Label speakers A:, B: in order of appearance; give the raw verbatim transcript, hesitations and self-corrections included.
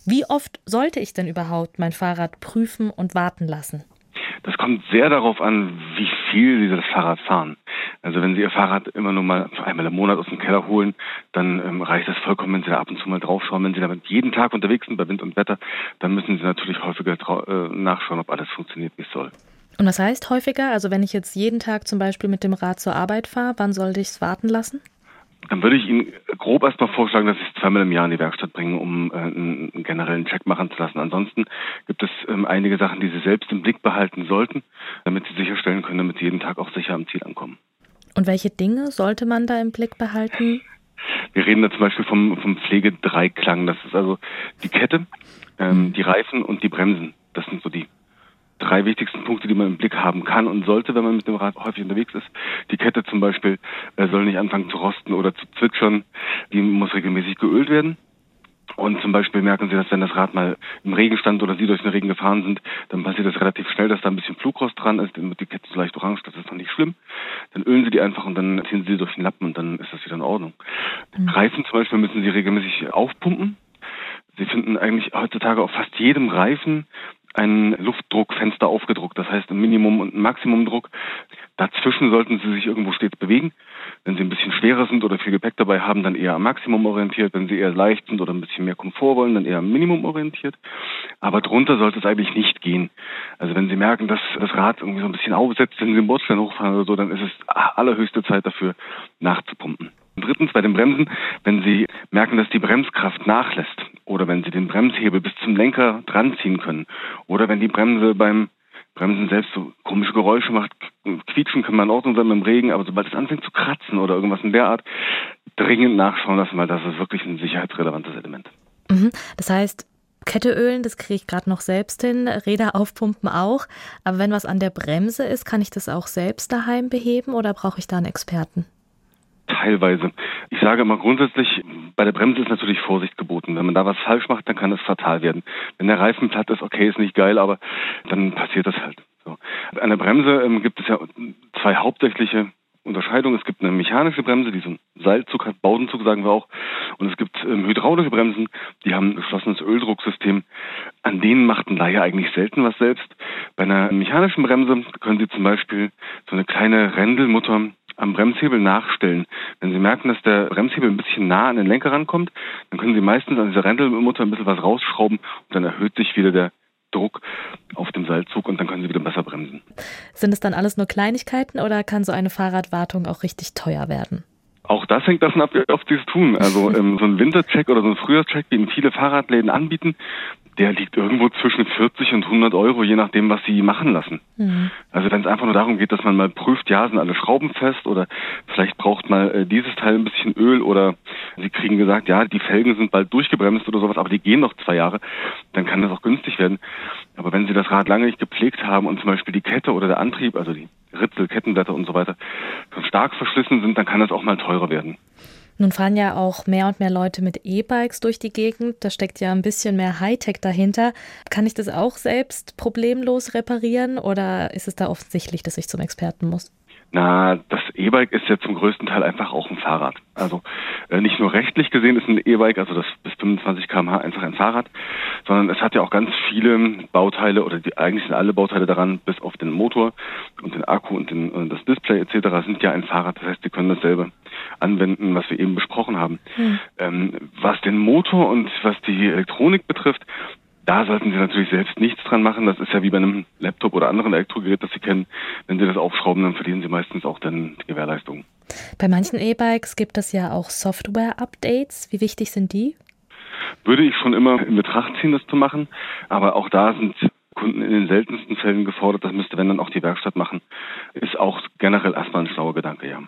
A: Wie oft sollte ich denn überhaupt mein Fahrrad prüfen und warten lassen?
B: Das kommt sehr darauf an, wie viel Sie das Fahrrad fahren. Also wenn Sie Ihr Fahrrad immer nur mal einmal im Monat aus dem Keller holen, dann ähm, reicht das vollkommen, wenn Sie da ab und zu mal draufschauen. Wenn Sie damit jeden Tag unterwegs sind bei Wind und Wetter, dann müssen Sie natürlich häufiger trau- äh, nachschauen, ob alles funktioniert, wie es soll.
A: Und was heißt häufiger? Also wenn ich jetzt jeden Tag zum Beispiel mit dem Rad zur Arbeit fahre, wann sollte ich es warten lassen?
B: Dann würde ich Ihnen grob erstmal vorschlagen, dass Sie es zweimal im Jahr in die Werkstatt bringen, um äh, einen, einen generellen Check machen zu lassen. Ansonsten gibt es ähm, einige Sachen, die Sie selbst im Blick behalten sollten, damit Sie sicherstellen können, damit Sie jeden Tag auch sicher am Ziel ankommen.
A: Und welche Dinge sollte man da im Blick behalten?
B: Wir reden da zum Beispiel vom, vom Pflegedreiklang. Das ist also die Kette, ähm, die Reifen und die Bremsen. Das sind so die drei wichtigsten Punkte, die man im Blick haben kann und sollte, wenn man mit dem Rad häufig unterwegs ist. Die Kette zum Beispiel äh, soll nicht anfangen zu rosten oder zu zwitschern. Die muss regelmäßig geölt werden. Und zum Beispiel merken Sie, dass wenn das Rad mal im Regen stand oder Sie durch den Regen gefahren sind, dann passiert das relativ schnell, dass da ein bisschen Flugrost dran ist, dann wird die Kette so leicht orange, das ist noch nicht schlimm. Dann ölen Sie die einfach und dann ziehen Sie sie durch den Lappen und dann ist das wieder in Ordnung. Mhm. Reifen zum Beispiel müssen Sie regelmäßig aufpumpen. Sie finden eigentlich heutzutage auf fast jedem Reifen ein Luftdruckfenster aufgedruckt, das heißt ein Minimum- und ein Maximumdruck. Dazwischen sollten Sie sich irgendwo stets bewegen. Wenn Sie ein bisschen schwerer sind oder viel Gepäck dabei haben, dann eher am Maximum orientiert. Wenn Sie eher leicht sind oder ein bisschen mehr Komfort wollen, dann eher am Minimum orientiert. Aber drunter sollte es eigentlich nicht gehen. Also wenn Sie merken, dass das Rad irgendwie so ein bisschen aufsetzt, wenn Sie den Bordstein hochfahren oder so, dann ist es allerhöchste Zeit dafür, nachzupumpen. Und drittens bei den Bremsen, wenn Sie merken, dass die Bremskraft nachlässt oder wenn Sie den Bremshebel bis zum Lenker dran ziehen können oder wenn die Bremse beim Bremsen selbst so komische Geräusche macht, quietschen kann man in Ordnung sein beim Regen, aber sobald es anfängt zu kratzen oder irgendwas in der Art, dringend nachschauen lassen, weil das ist wirklich ein sicherheitsrelevantes Element.
A: Mhm. Das heißt, Kette ölen, das kriege ich gerade noch selbst hin, Räder aufpumpen auch, aber wenn was an der Bremse ist, kann ich das auch selbst daheim beheben oder brauche ich da einen Experten?
B: Teilweise. Ich sage immer grundsätzlich, bei der Bremse ist natürlich Vorsicht geboten. Wenn man da was falsch macht, dann kann es fatal werden. Wenn der Reifen platt ist, okay, ist nicht geil, aber dann passiert das halt. So. An der Bremse ähm, gibt es ja zwei hauptsächliche Unterscheidungen. Es gibt eine mechanische Bremse, die so einen Seilzug hat, Bowdenzug sagen wir auch. Und es gibt ähm, hydraulische Bremsen, die haben ein geschlossenes Öldrucksystem. An denen macht ein Laie eigentlich selten was selbst. Bei einer mechanischen Bremse können Sie zum Beispiel so eine kleine Rändelmutter am Bremshebel nachstellen. Wenn Sie merken, dass der Bremshebel ein bisschen nah an den Lenker rankommt, dann können Sie meistens an dieser Rändelmutter ein bisschen was rausschrauben und dann erhöht sich wieder der Druck auf dem Seilzug und dann können Sie wieder besser bremsen.
A: Sind es dann alles nur Kleinigkeiten oder kann so eine Fahrradwartung auch richtig teuer werden?
B: Auch das hängt davon ab, wie oft Sie es tun. Also ähm, so ein Wintercheck oder so ein Frühjahrscheck, wie ihn viele Fahrradläden anbieten, der liegt irgendwo zwischen vierzig und hundert Euro, je nachdem, was Sie machen lassen. Mhm. Also wenn es einfach nur darum geht, dass man mal prüft, ja, sind alle Schrauben fest oder vielleicht braucht mal äh, dieses Teil ein bisschen Öl oder Sie kriegen gesagt, ja, die Felgen sind bald durchgebremst oder sowas, aber die gehen noch zwei Jahre, dann kann das auch günstig werden. Aber wenn Sie das Rad lange nicht gepflegt haben und zum Beispiel die Kette oder der Antrieb, also die Ritzel, Kettenblätter und so weiter, schon stark verschlissen sind, dann kann das auch mal teurer werden.
A: Nun fahren ja auch mehr und mehr Leute mit E-Bikes durch die Gegend. Da steckt ja ein bisschen mehr Hightech dahinter. Kann ich das auch selbst problemlos reparieren oder ist es da offensichtlich, dass ich zum Experten muss?
B: Na, das E-Bike ist ja zum größten Teil einfach auch ein Fahrrad. Also äh, nicht nur rechtlich gesehen ist ein E-Bike, also das bis fünfundzwanzig Kilometer pro Stunde einfach ein Fahrrad, sondern es hat ja auch ganz viele Bauteile oder die, eigentlich sind alle Bauteile daran, bis auf den Motor und den Akku und, den, und das Display et cetera sind ja ein Fahrrad. Das heißt, Sie können dasselbe anwenden, was wir eben besprochen haben. Hm. Ähm, was den Motor und was die Elektronik betrifft, da sollten Sie natürlich selbst nichts dran machen. Das ist ja wie bei einem Laptop oder anderen Elektrogerät, das Sie kennen. Wenn Sie das aufschrauben, dann verlieren Sie meistens auch dann die Gewährleistung.
A: Bei manchen E-Bikes gibt es ja auch Software-Updates. Wie wichtig sind die?
B: Würde ich schon immer in Betracht ziehen, das zu machen. Aber auch da sind Kunden in den seltensten Fällen gefordert. Das müsste, wenn dann auch die Werkstatt machen. Ist auch generell erstmal ein schlauer Gedanke, ja.